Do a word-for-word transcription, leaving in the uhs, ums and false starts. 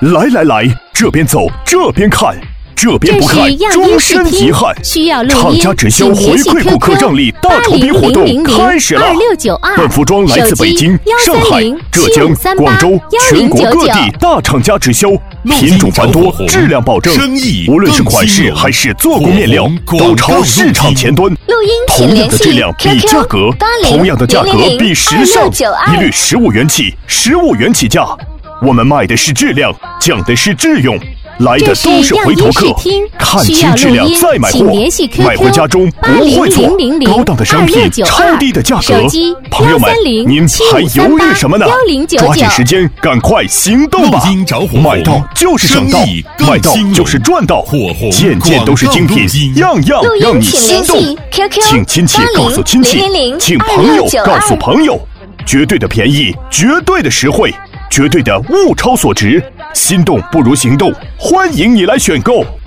来来来，这边走，这边看。这边不看，终身遗憾。 需要录音， 厂家直销回馈顾客让利大酬宾活动开始了。本服装来自北京、上海、浙江、广州，全国各地大厂家直销，品种繁多，质量保证。无论是款式还是做工面料，都超市场前端。同样的质量比价格，同样的价格比时尚，一律十五元起，十五元起价。我们卖的是质量，讲的是智用。来的都是回头客，看清质量再买货，买回家中不会错。高档的商品，超低的价格，朋友们，您还犹豫什么呢？抓紧时间，赶快行动吧！买到就是省到，买到就是赚到，件件都是精品，样样让你心动。请亲戚告诉亲戚，请朋友告诉朋友，绝对的便宜，绝对的实惠。绝对的物超所值，心动不如行动，欢迎你来选购。